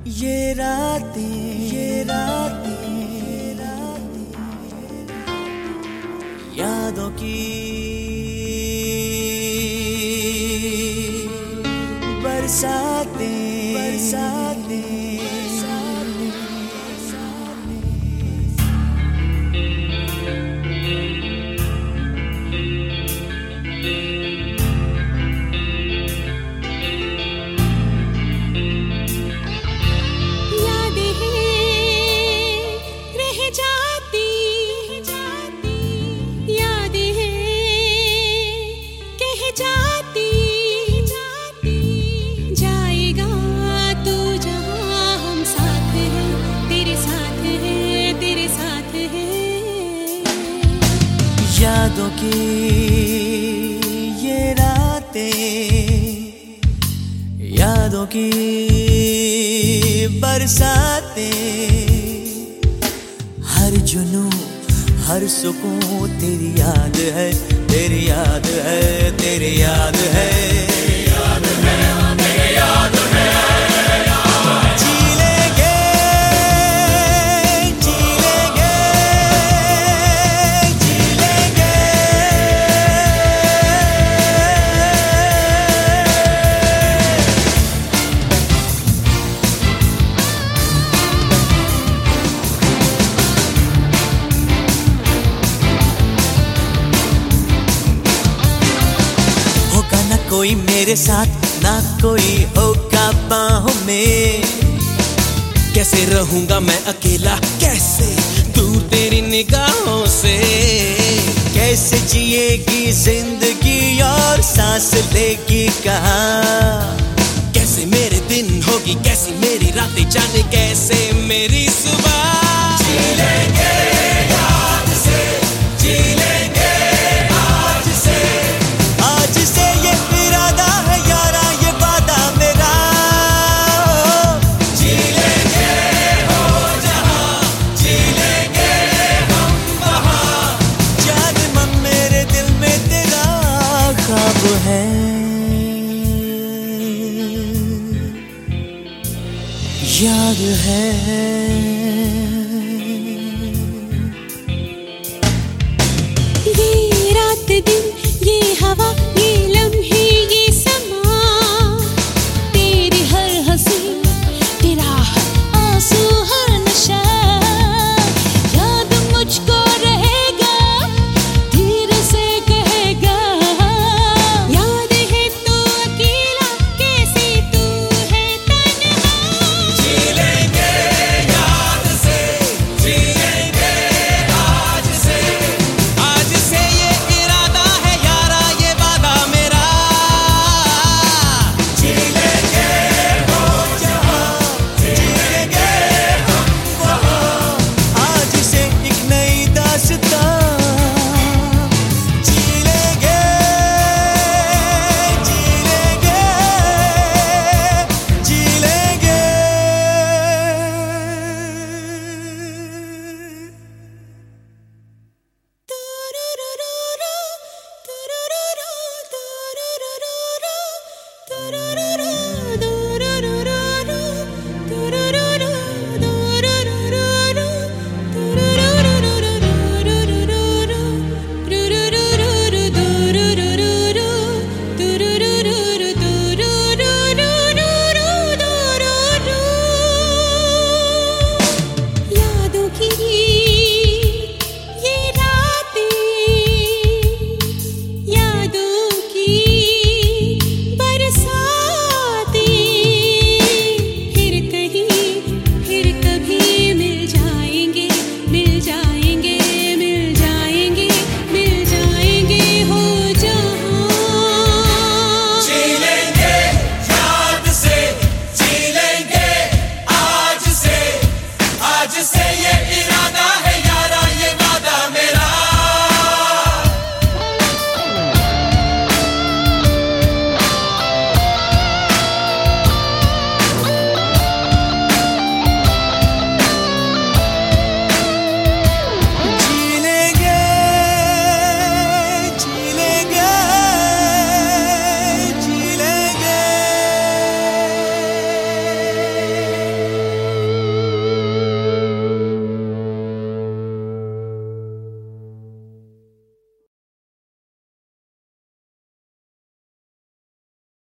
ये रातें यादों की बरसातें यादों की ये रातें यादों की बरसातें हर जुनून हर सुकून तेरी याद है, तेरी याद है, तेरी याद है, तेरी याद है, तेरी याद है। कोई मेरे साथ ना कोई होगा बाहों में, कैसे रहूंगा मैं अकेला, कैसे दूर तेरी निगाहों से, कैसे जिएगी जिंदगी और सांस लेगी कहाँ, कैसे मेरे दिन होगी, कैसी मेरी रातें, जाने कैसे मेरी सुबह। जी लेंगे याद से, जी लेंगे आज से, आज से ये इरादा है यारा, ये वादा मेरा। जी लेंगे हो जहां, जी लेंगे हम वहां, जाने मन मेरे दिल में तेरा ख्वाब है। याद है।